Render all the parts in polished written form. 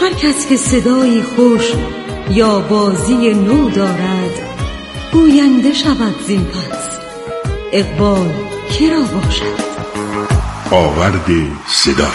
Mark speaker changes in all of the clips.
Speaker 1: هر کس که صدایی خوش یا بازی نو دارد گوینده شود زین پس اقبال کی را باشد.
Speaker 2: آورد صدا.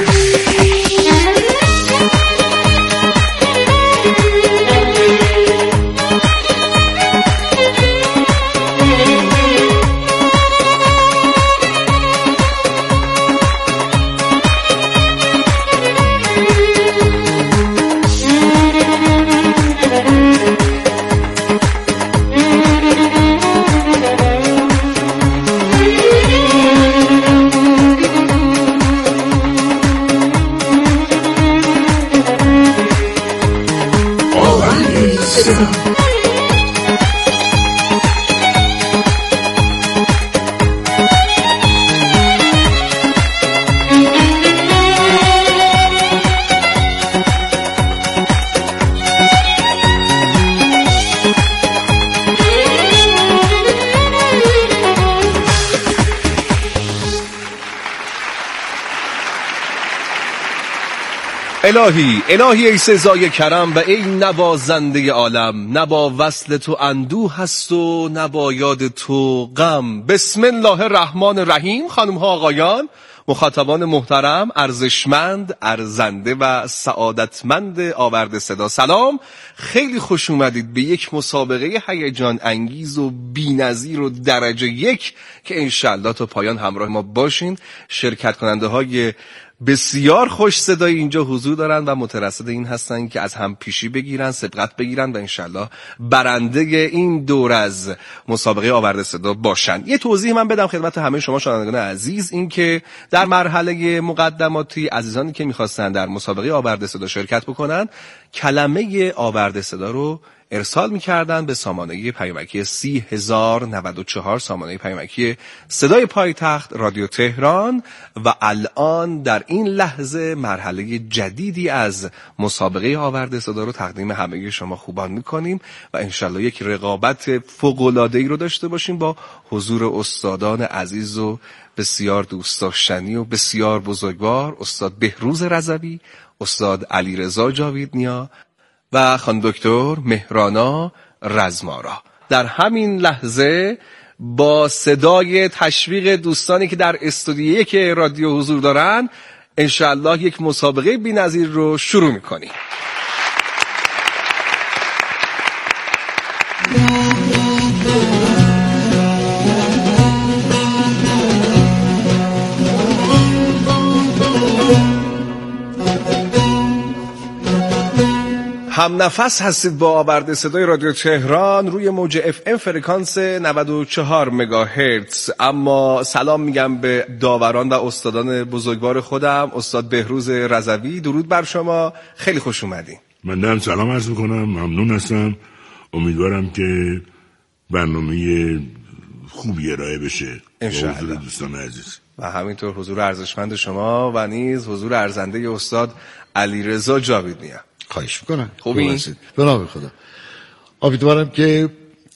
Speaker 3: الهی ای سزای کرم و ای نوازنده عالم، نه با وصل تو اندوه هست و نه با یاد تو غم. بسم الله الرحمن الرحیم. خانم ها آقایان، مخاطبان محترم، ارزشمند، ارزنده و سعادتمند آورد صدا، سلام. خیلی خوش اومدید به یک مسابقه هیجان انگیز و بی‌نظیر و درجه یک که انشالله تا پایان همراه ما باشین. شرکت کننده های بسیار خوش صدای اینجا حضور دارن و مترصد این هستن که از هم پیشی بگیرن، سبقت بگیرن و انشالله برنده این دور از مسابقه آورد صدا باشن. یه توضیح من بدم خدمت همه شما شنوندگان عزیز، این که در مرحله مقدماتی عزیزانی که میخواستن در مسابقه آورد صدا شرکت بکنن کلمه آورد صدا رو ارسال می‌کردن به سامانه پیامکی 30094 سامانه پیامکی صدای پایتخت رادیو تهران. و الان در این لحظه مرحله جدیدی از مسابقه آورد صدا رو تقدیم همه شما خوبان می‌کنیم و انشالله یک رقابت فوق‌العاده‌ای رو داشته باشیم با حضور استادان عزیز و بسیار دوست داشتنی و بسیار بزرگوار، استاد بهروز رضوی، استاد علیرضا جاویدنیا و خانم دکتر مهرانا رزمارا. در همین لحظه با صدای تشویق دوستانی که در استودیویی که رادیو حضور دارن انشاءالله یک مسابقه بی‌نظیر رو شروع می‌کنیم. هم نفس هستید با آورد صدای رادیو تهران روی موج FM فرکانس 94 مگاهرتز. اما سلام میگم به داوران و استادان بزرگوار خودم، استاد بهروز رضوی، درود بر شما، خیلی خوش اومدین.
Speaker 2: من هم سلام عرض میکنم، ممنون هستم. امیدوارم که برنامه خوبی ارائه بشه انشاءالله دوستان عزیز،
Speaker 3: و همینطور حضور ارزشمند شما و نیز حضور ارزنده استاد علیرضا جاویدنیا.
Speaker 4: خواهش میکنم.
Speaker 3: خوبی؟
Speaker 4: به نام خدا. امیدوارم که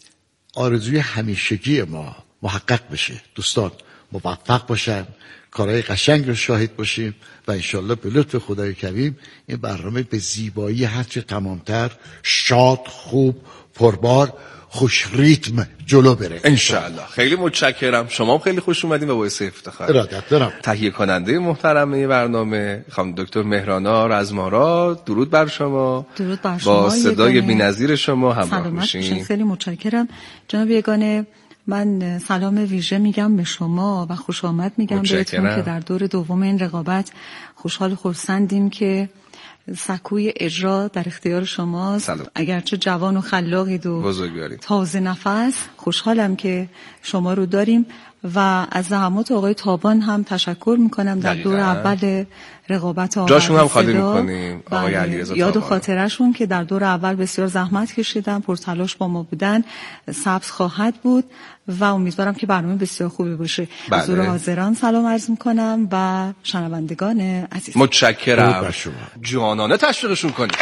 Speaker 4: آرزوی همیشگی ما محقق بشه، دوستان موفق باشن، کارهای قشنگ رو شاهد باشیم و انشالله به لطف خدای کریم این برنامه به زیبایی هرچه تمامتر، شاد، خوب، پربار، خوش ریتم جلو بره
Speaker 3: انشالله. خیلی متشکرم، شما خیلی خوش اومدین و باعث افتخار.
Speaker 4: ارادت دارم.
Speaker 3: تهیه کننده محترم برنامه خانم دکتر مهرانا رزمارا، درود بر شما.
Speaker 1: درود بر شما.
Speaker 3: با صدای بی‌نظیر شما همراه باشین.
Speaker 1: خیلی متشکرم جناب یگانه. من سلام ویژه میگم به شما و خوش آمد میگم بهتون که در دور دوم این رقابت خوشحال خرسندیم که سکوی اجرا در اختیار شماست. اگرچه جوان و خلاقید و تازه نفس، خوشحالم که شما رو داریم و از زحمات آقای تابان هم تشکر میکنم در دور اول رقابت آورد
Speaker 3: جاشون هم خالی میکنیم آقای علیرضا
Speaker 1: یاد و خاطرشون که در دور اول بسیار زحمت کشیدن، پرتلاش با ما بودن، سبز خواهد بود و امیدوارم که برنامه بسیار خوبی باشه. حضور حاضران سلام عرض میکنم و شنوندگان عزیز
Speaker 3: متشکرم. جانانه تشویقشون کنید.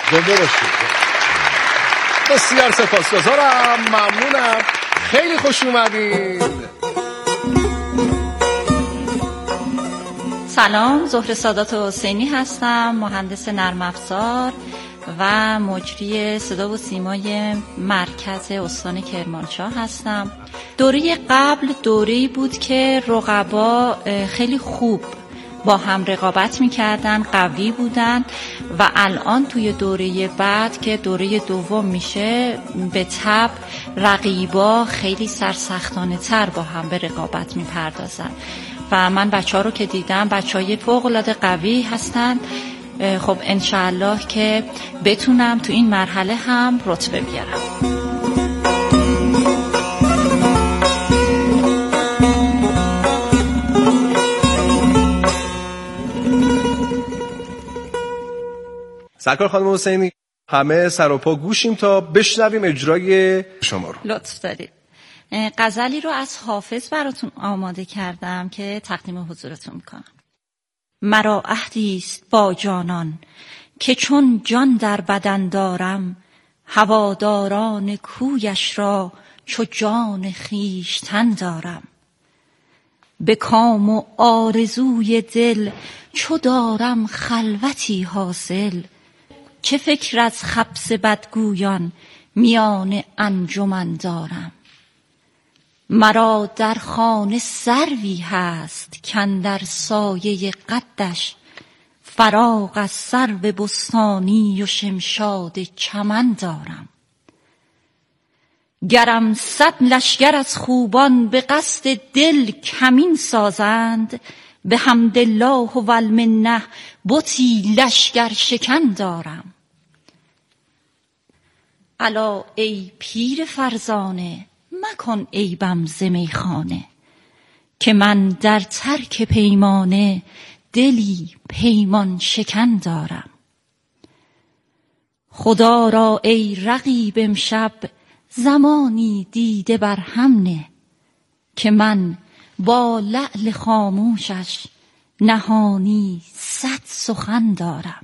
Speaker 3: بسیار سپاسگزارم، ممنونم، خیلی خوش اومدید.
Speaker 5: سلام، زهره سادات حسینی هستم، مهندس نرم افزار و مجری صدا و سیمای مرکز استان کرمانشاه هستم. دوره قبل دوره‌ای بود که رقبا خیلی خوب با هم رقابت می‌کردن، قوی بودن و الان توی دوره بعد که دوره دوم میشه به تبع رقیبا خیلی سرسختانه تر با هم به رقابت می‌پردازن و من بچه‌ها رو که دیدم بچه‌های فوق‌العاده قوی هستن. خب انشاءالله که بتونم تو این مرحله هم رتبه بیارم.
Speaker 3: سرکار خانم حسینی، همه سر و پا گوشیم تا بشنویم اجرای شما رو.
Speaker 5: لطف دارید. غزلی رو از حافظ براتون آماده کردم که تقدیم حضورتون میکنم. مرا عهدی است با جانان که چون جان در بدن دارم، هواداران کویش را چو جان خویشتن دارم. به کام و آرزوی دل چو دارم خلوتی حاصل، چه فکر از خبث بدگویان میان انجمن دارم. مرا در خانه سروی هست کاندر سایه قدش، فراغ از سرو بستانی و شمشاد چمن دارم. گرم 100 لشکر از خوبان به قصد دل کمین سازند، به حمدالله و المنه بتی لشکر شکن دارم. الا ای پیر فرزانه مکن عیبم ز میخانه، که من در ترک پیمانه دلی پیمان شکن دارم. خدا را ای رقیب امشب زمانی دیده بر هم نه، که من با لعل خاموشش نهانی 100 سخن دارم.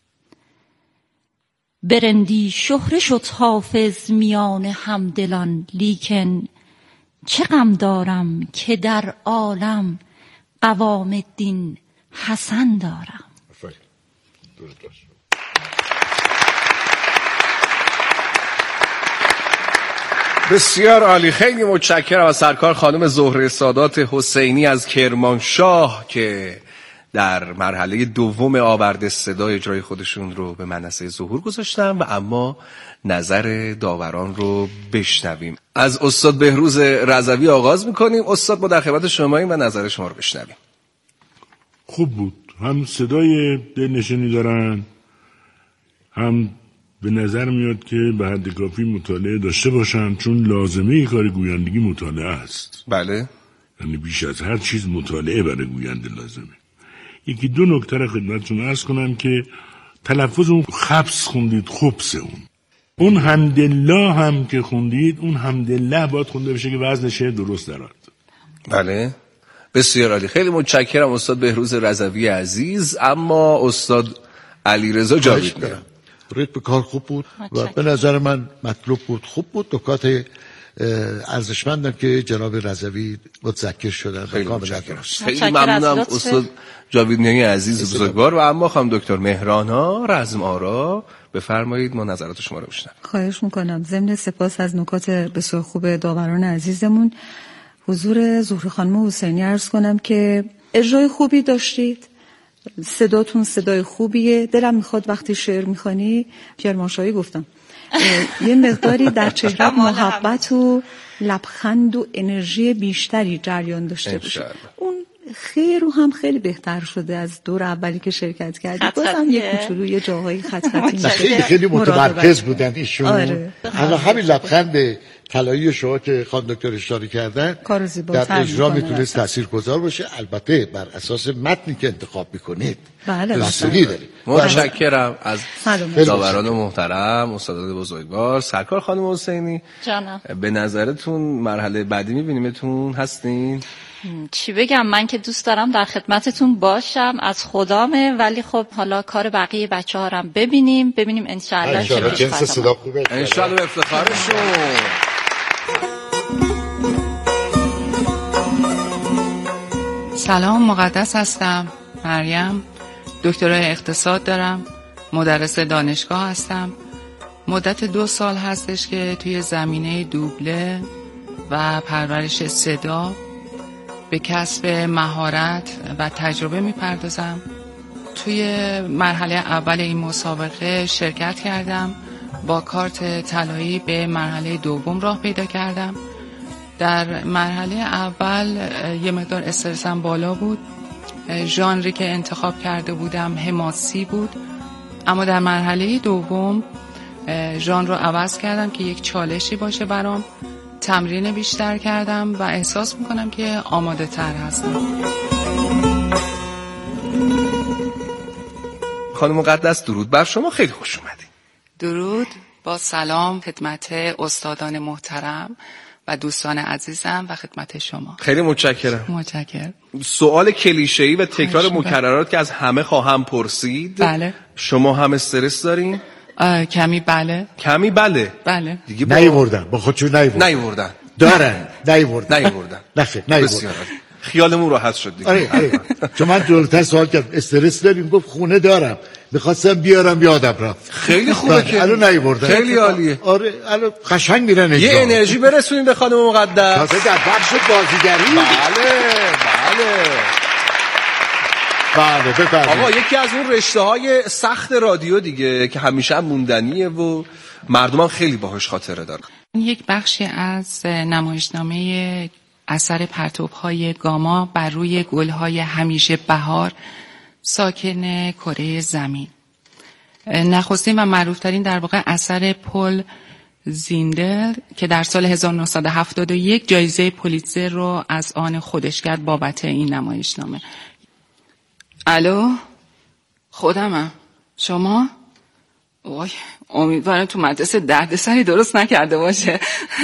Speaker 5: برندی شهره شد حافظ میان همدلان، لیکن چه غم دارم که در عالم قوام الدین حسن دارم.
Speaker 3: بسیار عالی، خیلی متشکرم از سرکار خانم زهره سادات حسینی از کرمانشاه که در مرحله دوم آورد صدا اجرای خودشون رو به منصه ظهور گذاشتن و اما نظر داوران رو بشنویم. از استاد بهروز رضوی آغاز میکنیم. استاد ما در خدمت شماییم و نظر شما رو بشنویم.
Speaker 2: خوب بود، هم صدای دلنشینی دارن، هم به نظر میاد که به حد کافی مطالعه داشته باشن، چون لازمه کار گویندگی مطالعه است.
Speaker 3: بله،
Speaker 2: یعنی بیش از هر چیز مطالعه برای گوینده لازمه. یکی دو نکته را خدمتتون عرض کنم که تلفظ اون خبس خوندید، خبس اون حمدالله هم که خوندید، اون حمدالله باید خونده بشه که وزن شعر درست درآد.
Speaker 3: بله، بسیار عالی، خیلی متشکرم استاد بهروز رضوی عزیز. اما استاد علیرضا جاویدنی،
Speaker 4: ریتم کار خوب بود و به نظر من مطلوب بود، خوب بود. نکات ارزشمندم که جناب رضوی متذکر شدن.
Speaker 3: خیلی متشکرم. خیلی ممنونم استاد جاویدنی عزیز بزرگوار. و اما خانم دکتر مهرانا رزم آرا بفرمایید ما نظرات شما رو بشنویم.
Speaker 1: خواهش میکنم. ضمن سپاس از نکات بسیار خوب داوران عزیزمون، حضور زهره خانم حسینی عرض کنم که اجرای خوبی داشتید، صداتون صدای خوبیه. دلم میخواد وقتی شعر میخوانی، کرمانشاهی گفتم، یه مقداری در چهره محبت و لبخند و انرژی بیشتری جریان داشته باشه. اون خیر رو هم خیلی بهتر شده از دور اولی که شرکت کردی. بازم یه کوچولو یه جاهایی خط خطی
Speaker 4: خیلی متمرکز بودن ایشون.
Speaker 1: آره.
Speaker 4: همین لبخند طلایی شما که خانم دکتر اشاره کردن در اجرا میتونه تاثیرگذار باشه، البته بر اساس متنی که انتخاب میکنید.
Speaker 1: بله،
Speaker 4: بستگی داره.
Speaker 3: متشکرم از داوران محترم، استادان بزرگوار. سرکار خانم حسینی
Speaker 5: جانم،
Speaker 3: به نظرتون مرحله بعدی میبینیمتون هستین؟
Speaker 5: چی بگم، من که دوست دارم در خدمتتون باشم، از خدامه، ولی خب حالا کار بقیه بچه‌ها رو هم ببینیم انشاءالله چه
Speaker 4: میشه. جنس صدا خوبه،
Speaker 3: انشاءالله به افتخارشون.
Speaker 6: سلام، مقدس هستم. مریم، دکترای اقتصاد دارم، مدرس دانشگاه هستم. مدت 2 سال هستش که توی زمینه دوبله و پرورش صدا به کسب مهارت و تجربه میپردازم. توی مرحله اول این مسابقه شرکت کردم، با کارت طلایی به مرحله دوم راه پیدا کردم. در مرحله اول یه مقدار استرسم بالا بود، ژانری که انتخاب کرده بودم حماسی بود، اما در مرحله دوم ژانر رو عوض کردم که یک چالشی باشه برام. تمرین بیشتر کردم و احساس میکنم که آماده تر هستم.
Speaker 3: خانم مقدس درود بر شما، خیلی خوش اومدید.
Speaker 6: درود، با سلام خدمت استادان محترم و دوستان عزیزم و خدمت شما.
Speaker 3: خیلی متشکرم.
Speaker 6: متشکرم.
Speaker 3: سوال کلیشه‌ای و تکرار مکررات که از همه خواهم پرسید.
Speaker 6: بله.
Speaker 3: شما هم استرس دارین؟
Speaker 6: کمی بله.
Speaker 3: کمی بله.
Speaker 6: بله.
Speaker 3: دیگه
Speaker 4: نیوردن با خودشون نیوردن. دارن نیوردن.
Speaker 3: بسیار خیالمون راحت شد دیگه.
Speaker 4: آره. چون من جلوتر سوال کردم استرس داریم، گفت خونه دارم، می‌خواستم بیارم یادم رفت.
Speaker 3: خیلی خوبه که
Speaker 4: الان نیوردن.
Speaker 3: خیلی عالیه.
Speaker 4: آره الان قشنگ میرن اینجا.
Speaker 3: یه انرژی برسونیم به خانم مقدس.
Speaker 4: تازه در بخش بازیگری. بله بفرمایید.
Speaker 3: آقا یکی از اون رشته‌های سخت رادیو دیگه که همیشه هم موندنیه و مردم خیلی باهاش خاطره دارن.
Speaker 6: یک بخشی از نمایشنامه اثر پرتوهای گاما بر روی گل‌های همیشه بهار ساکن کره زمین. نخستین و معروف‌ترین در واقع اثر پل زیندر که در سال 1971 جایزه پولیتزر رو از آن خودش کرد بابت این نمایشنامه. الو، خودمم. شما؟ وای، امیدوارم تو مدرسه دردسری درست نکرده باشه.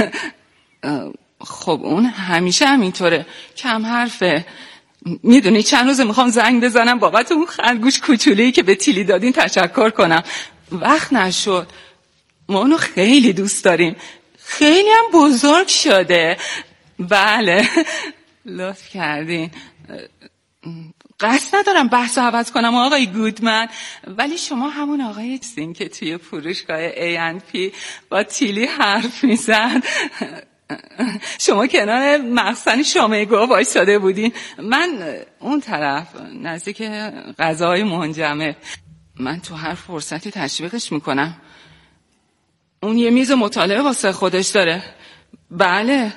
Speaker 6: خب اون همیشه همینطوره، کم حرفه. میدونی چند روزه میخوام زنگ بزنم بابت اون خرگوش کوچوله‌ای که به تیلی دادین تشکر کنم، وقت نشد. ما اونو خیلی دوست داریم، خیلی هم بزرگ شده. بله لطف کردین. قصد ندارم بحث رو عوض کنم آقای گودمن، ولی شما همون آقای هستین که توی فروشگاه A&P با تیلی حرف میزد. شما کنار مخزن شامگو وایساده بودین، من اون طرف نزدیک غذاهای منجمد. من تو هر فرصتی تشویقش میکنم. اون یه میز مطالعه واسه خودش داره. بله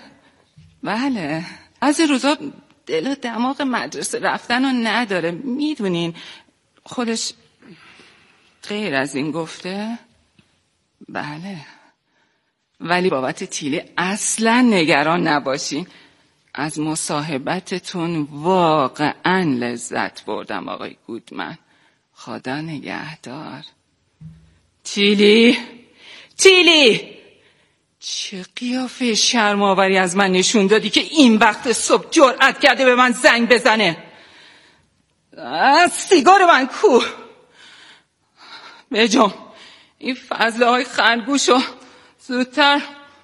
Speaker 6: از این روزا دل و دماغ مدرسه رفتن رو نداره، میدونین خودش غیر از این گفته. بله ولی بابت تیلی اصلا نگران نباشین، از مصاحبتتون واقعا لذت بردم آقای گودمن. خدا نگهدار. تیلی چه قیافه شرم‌آوری از من نشون دادی که این وقت صبح جرأت کرده به من زنگ بزنه. سیگار من کو؟ بجام این فضله های خرگوشو زودتر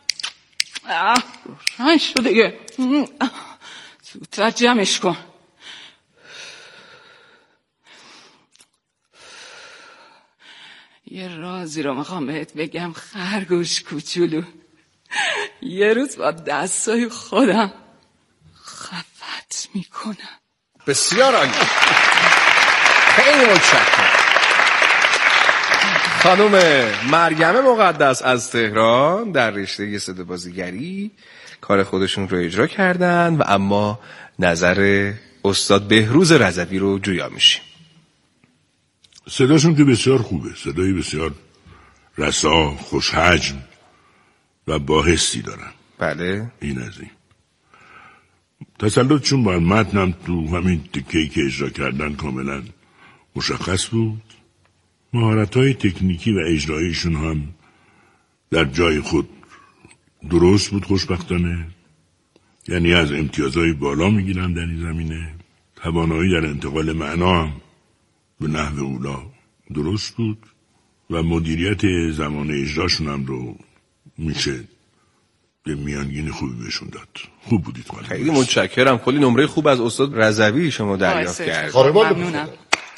Speaker 6: روشن شده دیگه، زودتر جمعش کن. یه رازی رو میخوام بهت بگم خرگوش کوچولو. یه روز با دستای خودم خفت میکنم.
Speaker 3: بسیار عالی. خیلی متشکرم. خانم مریم مقدس از تهران در رشته صدا بازیگری کار خودشون رو اجرا کردن و اما نظر استاد بهروز رضوی رو جویا میشیم.
Speaker 2: صداشون که بسیار خوبه، صدایی بسیار رسا، خوشحجم و با حسی دارن.
Speaker 3: بله
Speaker 2: این از این تسلطشون بر متنم تو همین تکه‌ای که اجرا کردن کاملا مشخص بود. مهارت‌های تکنیکی و اجراییشون هم در جای خود درست بود خوشبختانه، یعنی از امتیازهای بالا میگیرن در این زمینه. توانایی در انتقال معنا هم به نحو اولا درست بود و مدیریت زمان اجراشون هم رو میشه به میانگین خوبی بهشون داد. خوب بودید.
Speaker 3: خیلی متشکرم. کلی نمره خوب از استاد رضوی شما دریافت کردید.
Speaker 6: ممنونم.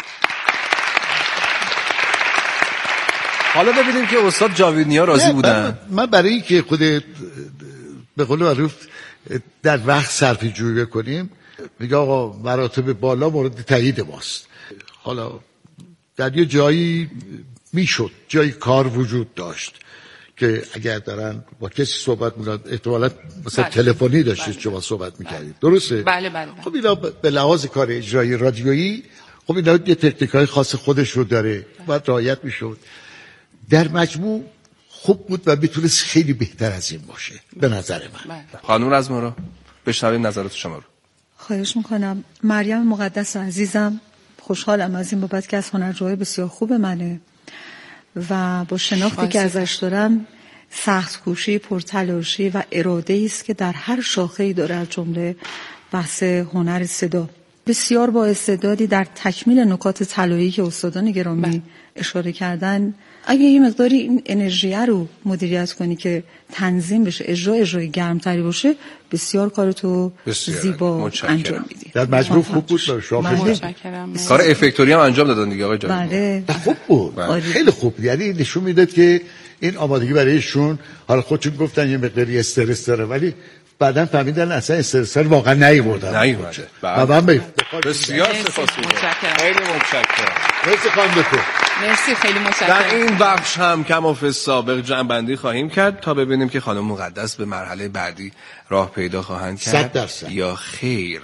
Speaker 3: حالا ببینیم که استاد جاویدنیا راضی بودن.
Speaker 4: من برای اینکه خود به قول معروف در وقت صرفه جویی بکنیم، میگه آقا مراتب بالا مورد تایید ماست. حالا در یه جایی میشد، جایی کار وجود داشت که اگر دارن با کسی صحبت میکنن احتمالاً مثلا تلفنی داشتید شما صحبت میکردید، درسته؟
Speaker 6: بله.
Speaker 4: خب اینا به لحاظ کار اجرایی رادیویی خب اینا یه تکنیکای خاص خودش رو داره، باید رعایت میشد. در مجموع خوب بود و میتونست خیلی بهتر از این باشه به نظر من.
Speaker 3: خانم رزمارا بشنویم نظرات شما رو.
Speaker 1: خواهش میکنم. مریم مقدس عزیزم، خوشحالم از این بابت که از هنرجوهای بسیار خوب منه و با شناختی که ازش دارم سخت کوشی، پرتلاشی و اراده است که در هر شاخه‌ای داره، از جمله بحث هنر صدا. بسیار با استعدادی در تکمیل نکات طلایی که استادان گرامی اشاره کردن. اگه یه مقداری این انرژی رو مدیریت کنی که تنظیم بشه، اجرای گرمتری باشه، بسیار کارتو زیبا انجام میدی.
Speaker 4: در مجموع خوب بود.
Speaker 3: کار افکتوری هم انجام دادن دیگه آقای جان.
Speaker 1: بله
Speaker 4: خوب بود. خیلی خوب. یعنی نشون میداد که این آمادگی برایشون، حالا خودشون گفتن یه مقداری استرس داره ولی بعداً فهمیدن اصلا استرس واقعا نیوردن.
Speaker 3: بسیار سپاسگزارم. خیلی متشکرم.
Speaker 6: مرسی خیلی متشکرم.
Speaker 3: در این بخش هم کما فی السابق جمع‌بندی خواهیم کرد تا ببینیم که خانم مقدس به مرحله بعدی راه پیدا خواهند کرد
Speaker 4: 100%
Speaker 3: یا خیر.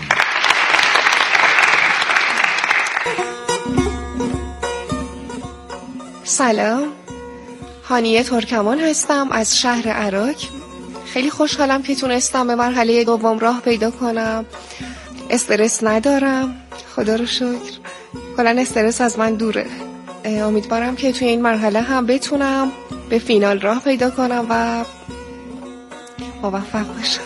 Speaker 7: سلام، هانیه ترکمان هستم از شهر عراق. خیلی خوشحالم که تونستم به مرحله دوم راه پیدا کنم. استرس ندارم، خدا رو شکر. کلاً استرس از من دوره. امیدوارم که توی این مرحله هم بتونم به فینال راه پیدا کنم و موفق باشم.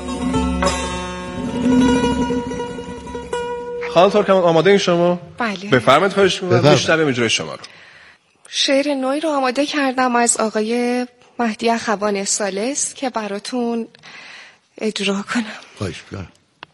Speaker 3: خانم ترکمان آماده این شما؟
Speaker 7: بله.
Speaker 3: بفرمایید. خواهش می‌کنم میشنویم اجرای شما رو.
Speaker 7: شعر نوعی رو آماده کردم از آقای مهدی اخوان ثالث که براتون اجرا کنم.
Speaker 4: خواهش می‌کنم.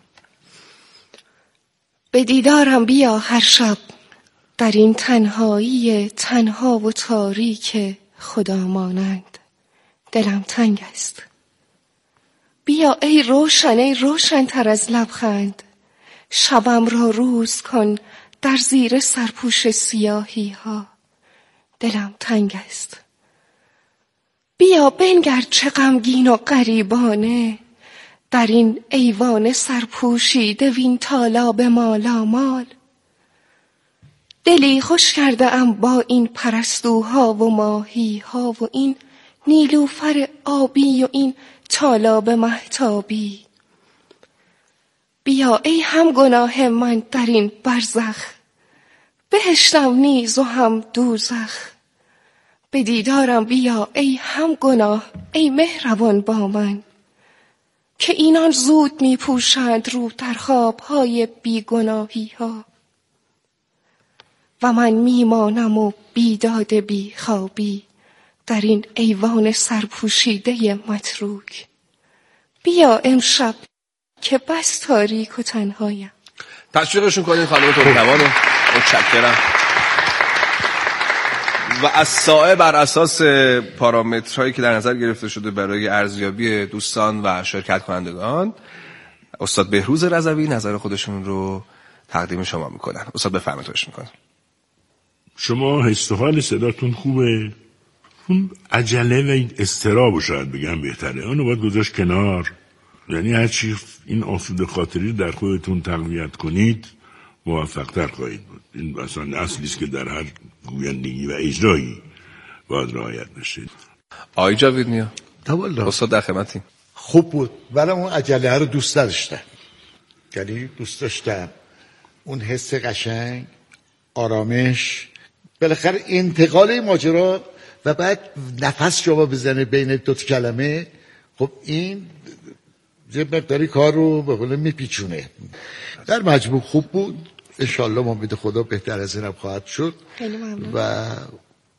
Speaker 7: به دیدارم بیا هر شب در این تنهایی تنها و تاریک خدا مانند، دلم تنگ است. بیا ای روشن تر از لبخند، شبم را روز کن در زیر سرپوش سیاهی ها، دلم تنگ است. بیا بنگر چه غمگین و غریبانه در این ایوان سرپوشیده وین تالاب مالامال. دلی خوش کرده ام با این پرستوها و ماهیها و این نیلوفر آبی و این تالاب مهتابی. بیا ای هم گناه من در این برزخ، بهشتم نیز و هم دوزخ. به دیدارم بیا ای هم گناه ای مهربان با من، که اینان زود می پوشند رو در خوابهای بیگناهی ها و من میمانم و بیداد بی خوابی در این ایوان سرپوشیده متروک. بیا امشب که بس تاریک و تنهایم.
Speaker 3: تشویقشون کنین خانم ترکمان. متشکرم. و از سایه بر اساس پارامترهایی که در نظر گرفته شده برای ارزیابی دوستان و شرکت کنندگان، استاد بهروز رضوی نظر خودشون رو تقدیم شما میکنن. استاد بفرمایید. میکنن.
Speaker 2: شما حس و حال صداتون خوبه، اون عجله و این اضطراب شاید بگم بهتره، اونو باید گذاشت کنار. یعنی هرچی این آسوده خاطری در خودتون تقویت کنید موفق‌تر خواهید بود. این اصلا اصلیست که در هر گویندگی و اجرایی باید رعایت بشه.
Speaker 3: آقای جاویدنیا
Speaker 4: توالا
Speaker 3: استاد در خدمتیم.
Speaker 4: خوب بود، ولی اون عجله رو دوست داشتم. یعنی دوست داشتم اون حس قشنگ، آرامش، بالاخره انتقال ماجرا و بعد نفس شما بزنه بین دو کلمه. خب این یه مقداری کار رو به قول میپیچونه. در مجموع خوب بود. انشالله امید خدا بهتر از اینم خواهد شد.
Speaker 7: خیلی ممنون.
Speaker 4: و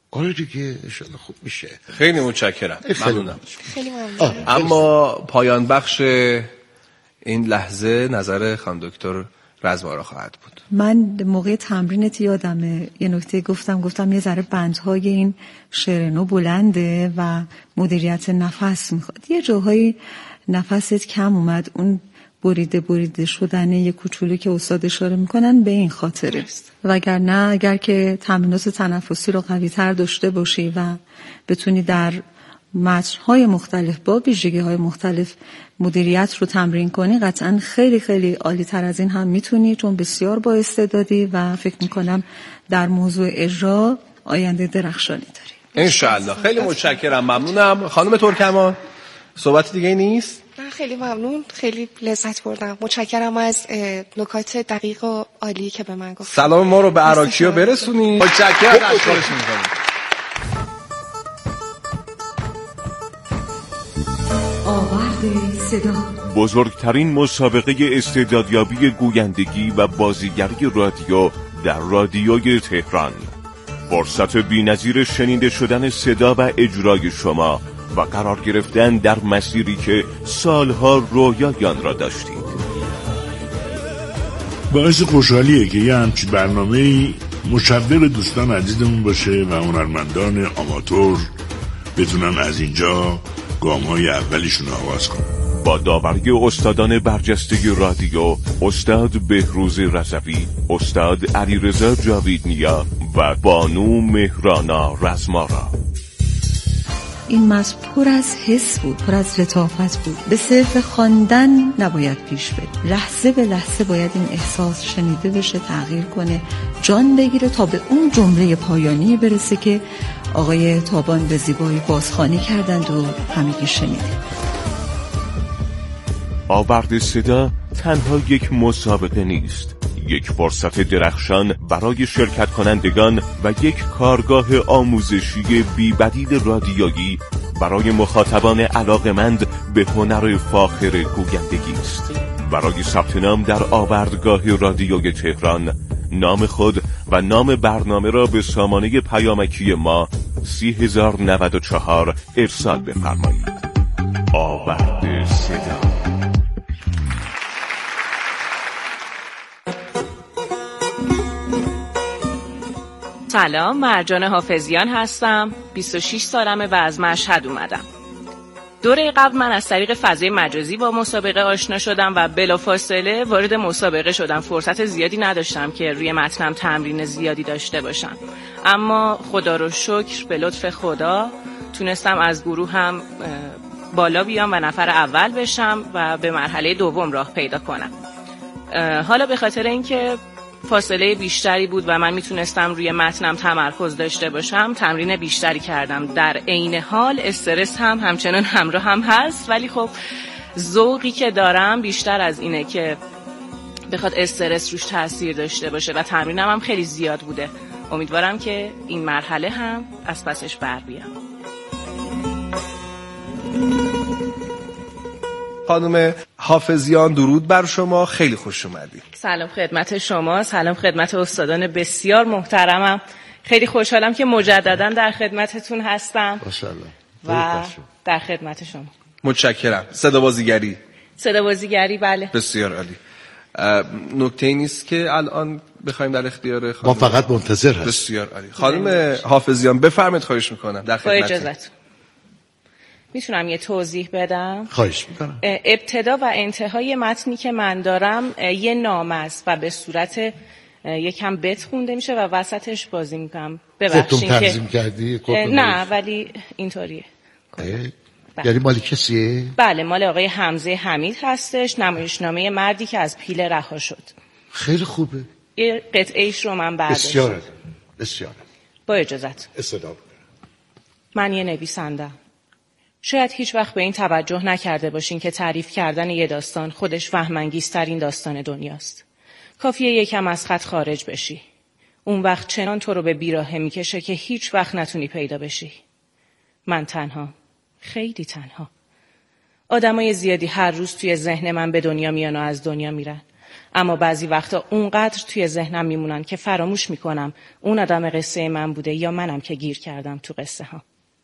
Speaker 4: آره دیگه انشالله خوب میشه.
Speaker 3: خیلی متشکرم. ممنونم.
Speaker 7: خیلی ممنونم.
Speaker 3: اما پایان بخش این لحظه نظر خانم دکتر رزمارا خواهد بود.
Speaker 1: من موقع تمرینت یادمه یه نکته گفتم یه ذره بندهای این شعر نو بلنده و مدیریت نفس میخواد. یه جاهایی نفست کم اومد، اون بریده شدن یه کوچولو که استاد اشاره میکنن به این خاطره. وگرنه اگر که تمرینات تنفسی رو قوی تر داشته باشی و بتونی در متن‌های مختلف با ویژگی‌های مختلف مدیریت رو تمرین کنی، قطعاً خیلی خیلی عالی تر از این هم میتونی، چون بسیار با استعدادی و فکر میکنم در موضوع اجرا آینده درخشانی داری.
Speaker 3: انشالله. خیلی متشکرم. ممنونم. خانم ترکمان صحبت دیگه نیست؟
Speaker 7: من خیلی ممنون، خیلی لذت بردم. متشکرم از نکات دقیق و عالی که به من گفت.
Speaker 3: سلام ما رو به عراقی‌ها برسونید. متشکرم. اشکرش می‌کنم.
Speaker 8: آورد صدا، بزرگترین مسابقه استعدادیابی گویندگی و بازیگری رادیو در رادیوی تهران. فرصت بی‌نظیر شنیده شدن صدا و اجرای شما و قرار گرفتن در مسیری که سالها رویای آن را داشتید.
Speaker 2: باعث خوشحالیه که یه همچی برنامه‌ای مشوق دوستان عزیزمون باشه و هنرمندان آماتور بتونن از اینجا گام‌های اولیشون آغاز کنن.
Speaker 8: با داوری استادان برجسته رادیو، استاد بهروز رضوی، استاد علیرضا جاویدنیا و بانو مهرانا رزمارا.
Speaker 1: این متن پر از حس بود، پر از لطافت بود. به صرف خواندن نباید پیش بری، لحظه به لحظه باید این احساس شنیده بشه، تغییر کنه، جان بگیره تا به اون جمله پایانی برسه که آقای تابان به زیبایی بازخوانی کردند و همگی شنیدیم.
Speaker 8: آورد صدا تنها یک مسابقه نیست، یک فرصت درخشان برای شرکت کنندگان و یک کارگاه آموزشی بی‌بدیل رادیویی برای مخاطبان علاقمند به هنر فاخر گویندگی است. برای ثبت نام در آوردگاه رادیوی تهران، نام خود و نام برنامه را به سامانه پیامکی ما 30,094 ارسال بفرمایید. آورد صدا.
Speaker 9: سلام، مرجان حافظیان هستم. 26 سالمه و از مشهد اومدم. دوره قبل من از طریق فضای مجازی با مسابقه آشنا شدم و بلافاصله وارد مسابقه شدم. فرصت زیادی نداشتم که روی متنم تمرین زیادی داشته باشم، اما خدا رو شکر به لطف خدا تونستم از گروه هم بالا بیام و نفر اول بشم و به مرحله دوم راه پیدا کنم. حالا به خاطر اینکه فاصله بیشتری بود و من میتونستم روی متنم تمرکز داشته باشم، تمرین بیشتری کردم. در عین حال استرس هم همچنان همراه هم هست، ولی خب ذوقی که دارم بیشتر از اینه که بخواد استرس روش تاثیر داشته باشه و تمرینم هم خیلی زیاد بوده. امیدوارم که این مرحله هم از پسش بر بیام.
Speaker 3: خانم حافظیان درود بر شما، خیلی خوش اومدید.
Speaker 9: سلام خدمت شما، سلام خدمت استادان بسیار محترمم. خیلی خوشحالم که مجددا در خدمتتون هستم.
Speaker 4: ماشاءالله.
Speaker 9: و در خدمت شما.
Speaker 3: متشکرم. صدا بازیگری
Speaker 9: بله.
Speaker 3: بسیار عالی. نکته نیست که الان بخوایم در اختیار
Speaker 4: ما فقط منتظر هستیم.
Speaker 3: بسیار عالی. خانم حافظیان بفرمایید، خواهش میکنم. در خدمتتون.
Speaker 9: با اجازهتون میتونم یه توضیح بدم؟
Speaker 4: خواهش میکنم.
Speaker 9: ابتدا و انتهای متنی که من دارم یه نام است و به صورت یکم بت خونده میشه و وسطش بازی میکنم. ببخشید که
Speaker 4: تنظیم کردی؟
Speaker 9: نه ولی اینطوریه.
Speaker 4: یعنی مال کسیه؟
Speaker 9: بله، مال آقای حمزه حمید هستش، نمایشنامه مردی که از پیله رها شد.
Speaker 4: خیلی خوبه.
Speaker 9: یه قطعه‌ایش رو من برداشتم.
Speaker 4: بسیار.
Speaker 9: با اجازت.
Speaker 4: استعداد.
Speaker 9: من یه نویسندم. شاید هیچ وقت به این توجه نکرده باشین که تعریف کردن یه داستان خودش وهم‌انگیزترین داستان دنیاست. کافیه یکم از خط خارج بشی. اون وقت چنان تو رو به بیراهه میکشه که هیچ وقت نتونی پیدا بشی. من تنها، خیلی تنها. آدمای زیادی هر روز توی ذهن من به دنیا میان و از دنیا میرن. اما بعضی وقتا اونقدر توی ذهنم میمونن که فراموش میکنم اون آدم قصه من بوده یا منم که گیر کردم تو قصه ها.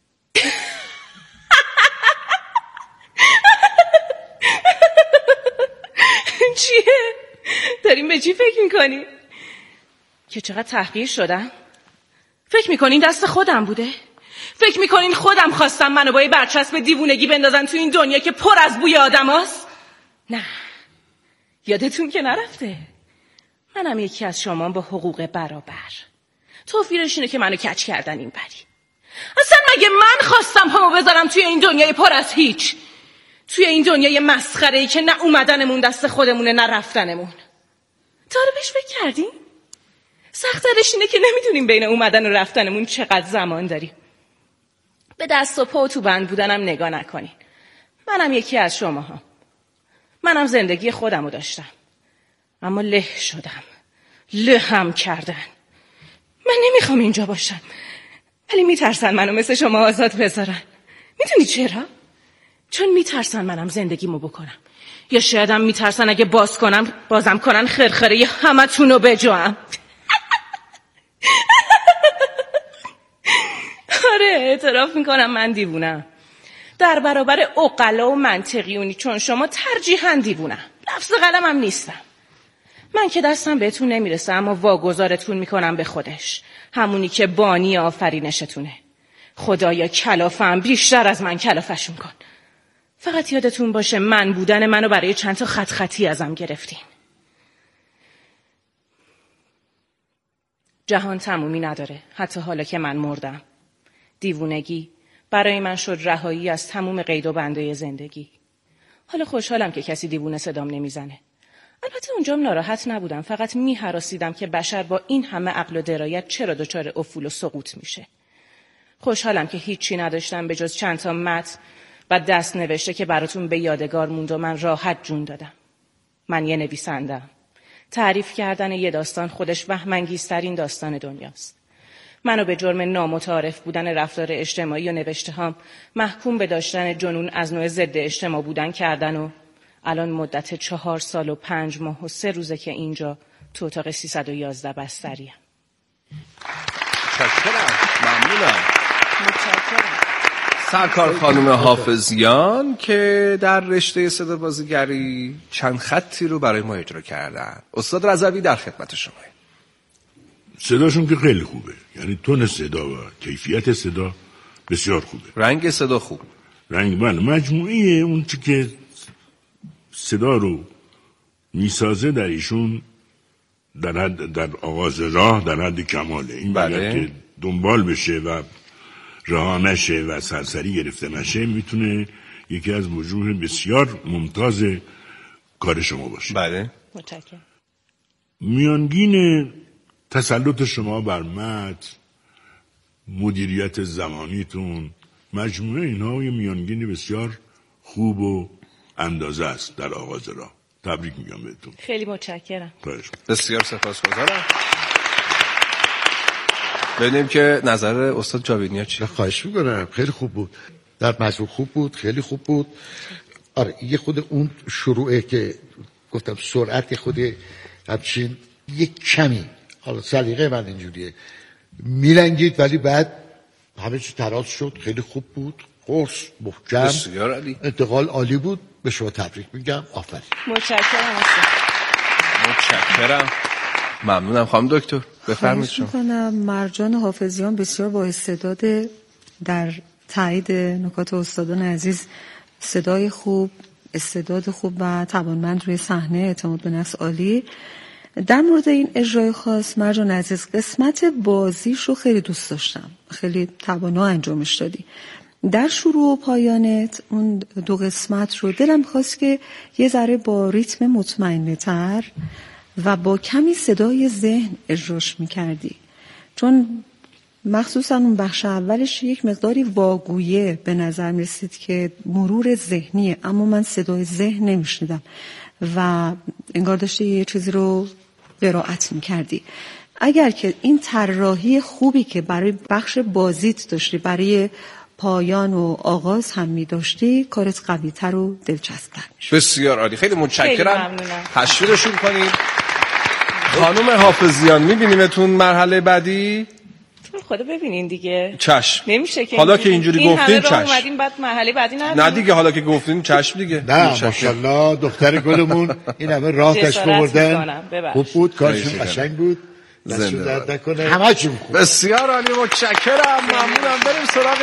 Speaker 9: چیه؟ داریم به چی فکر میکنی؟ که چقدر تحقیر شدم؟ فکر میکنین دست خودم بوده؟ فکر میکنین خودم خواستم منو با یه برچسب دیوونگی بندازن تو این دنیا که پر از بوی آدم هست؟ نه، یادتون که نرفته. منم یکی از شما با حقوق برابر. توفیرش اینه که منو کج کردن این بری. اصلا مگه من خواستم پامو بذارم توی این دنیای پر از هیچ؟ توی این دنیای مسخره‌ای که نه اومدنمون دست خودمونه نه رفتنمون. داره بهش فکر کردین؟ سخت‌ترش اینه که نمیدونیم بین اومدن و رفتنمون چقدر زمان داریم. به دست و پا و تو بند بودنم نگاه نکنین. منم یکی از شماها. منم زندگی خودمو داشتم. اما له شدم. لهم کردن. من نمیخوام اینجا باشم. ولی میترسن منو مثل شما آزاد بذارن. میدونی چرا؟ چون میترسن منم زندگیمو بکنم. یا شایدم میترسن اگه بازم کنن خرخره همتونو بجوام. آره اعتراف میکنم من دیوونم. در برابر عقلا و منطقیونی چون شما ترجیحاً دیوونم. لفظ قلمم نیستم. من که دستم بهتون نمیرسه اما واگذارتون میکنم به خودش. همونی که بانی آفرینشتونه. خدایا کلافم بیشتر از من کلافشون کن. فقط یادتون باشه من بودن منو برای چند تا خط خطی ازم گرفتین. جهان تمومی نداره حتی حالا که من مردم. دیوونگی برای من شد رهایی از تموم قید و بندای زندگی. حالا خوشحالم که کسی دیوونه صدام نمیزنه. البته اونجام ناراحت نبودم، فقط میهراسیدم که بشر با این همه عقل و درایت چرا دچار افول و سقوط میشه. خوشحالم که هیچی نداشتم به جز چند تا متن و دست نوشته که براتون به یادگار موند و من راحت جون دادم. من یه نویسندم. تعریف کردن یه داستان خودش وهم‌انگیزترین داستان دنیاست. منو به جرم نامتعارف بودن رفتار اجتماعی و نوشته‌هام محکوم به داشتن جنون از نوع ضد اجتماع بودن کردن و الان مدت 4 سال و 5 ماه و 3 روزه که اینجا تو اتاق 311 بستریم.
Speaker 3: متشکرم. ممنونم. سرکار خانم حافظیان که در رشته صدا بازیگری چند خطی رو برای ما اجرا کردن. استاد رضوی در خدمت شما.
Speaker 2: صداشون که خیلی خوبه، یعنی تون صدا و کیفیت صدا بسیار خوبه.
Speaker 3: رنگ صدا خوب.
Speaker 2: رنگ من مجموعه اون چی که صدا رو میسازه در ایشون در آغاز راه در حد کماله. این باید که دنبال بشه و رها نشه و سرسری گرفته نشه میتونه یکی از وجوه بسیار ممتاز کار شما باشه.
Speaker 3: بله.
Speaker 9: متشکرم.
Speaker 2: میانگین تسلط شما بر متن، مدیریت زمانیتون، مجموعه اینها یه میانگین بسیار خوب و اندازه است در آغاز راه. تبریک میگم بهتون.
Speaker 9: خیلی متشکرم.
Speaker 3: بسیار سپاسگزارم. ببینیم که نظر استاد جاویدنیا چیه.
Speaker 4: خواهش میکنم. خیلی خوب بود، در موضوع خوب بود، خیلی خوب بود. آره یه خود اون شروعه که گفتم سرعت خود همچین یک کمی، حالا سلیقه من اینجوریه، میلنگید ولی بعد همه چی تراز شد. خیلی خوب بود، قرص محکم،
Speaker 3: بسیار عالی،
Speaker 4: انتقال عالی بود. به شما تبریک میگم. آفرین.
Speaker 9: متشکرم.
Speaker 3: متشکرم. ممنونم. خانم دکتر بفرمایید.
Speaker 1: خواهش میکنم. مرجان حافظیان بسیار با استعداد در تایید نکات استادان عزیز. صدای خوب، استعداد خوب و توانمند روی صحنه، اعتماد به نفس عالی. در مورد این اجرای خاص مرجان عزیز، قسمت بازیش رو خیلی دوست داشتم، خیلی توانا انجامش دادی. در شروع و پایانت اون 2 قسمت رو دلم خواست که یه ذره با ریتم مطمئنه تر و با کمی صدای ذهن اجراش میکردی، چون مخصوصا اون بخش اولش یک مقداری واگویه به نظر میرسید که مرور ذهنیه، اما من صدای ذهن نمیشنیدم و انگار داشتی یه چیزی رو قرائت میکردی. اگر که این طراحی خوبی که برای بخش بازیت داشتی، برای پایان و آغاز هم می داشتی کارت قوی تر و دلچسب‌تر میشه.
Speaker 3: بسیار عالی، خیلی متشکرم.
Speaker 9: خیلی ممنونم.
Speaker 3: تشویقشون کنید. خانم حافظیان میبینیمتون مرحله بعدی؟
Speaker 9: خدا ببینین دیگه.
Speaker 3: چشم.
Speaker 9: نمیشه که
Speaker 3: حالا که اینجوری گفتین چشم.
Speaker 9: اومدیم بعد مرحله بعدی
Speaker 3: نه دیگه، حالا که گفتین چشم دیگه.
Speaker 4: نه ماشاءالله دختر گلمون این همه راه تشریف بردن. خوب بود، کارشون قشنگ بود. دستشون درد نکنه. همه‌شون خوب.
Speaker 3: بسیار عالی، متشکرم. ممنونم. بریم سراغ